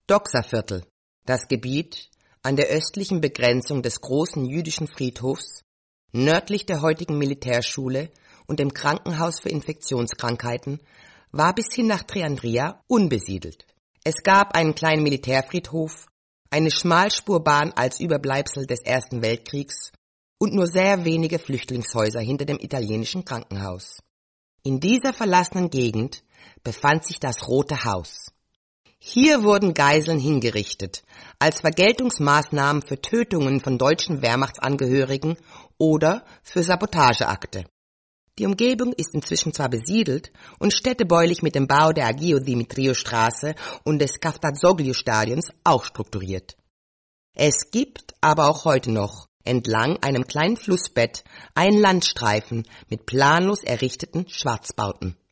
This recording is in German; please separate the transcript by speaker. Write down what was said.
Speaker 1: Doxaviertel, das Gebiet an der östlichen Begrenzung des großen jüdischen Friedhofs, nördlich der heutigen Militärschule und dem Krankenhaus für Infektionskrankheiten, war bis hin nach Triandria unbesiedelt. Es gab einen kleinen Militärfriedhof, eine Schmalspurbahn als Überbleibsel des Ersten Weltkriegs und nur sehr wenige Flüchtlingshäuser hinter dem italienischen Krankenhaus. In dieser verlassenen Gegend befand sich das Rote Haus. Hier wurden Geiseln hingerichtet, als Vergeltungsmaßnahmen für Tötungen von deutschen Wehrmachtsangehörigen oder für Sabotageakte. Die Umgebung ist inzwischen zwar besiedelt und städtebaulich mit dem Bau der Agio Dimitriou Straße und des Kaftazoglou Stadions auch strukturiert. Es gibt aber auch heute noch entlang einem kleinen Flussbett einen Landstreifen mit planlos errichteten Schwarzbauten.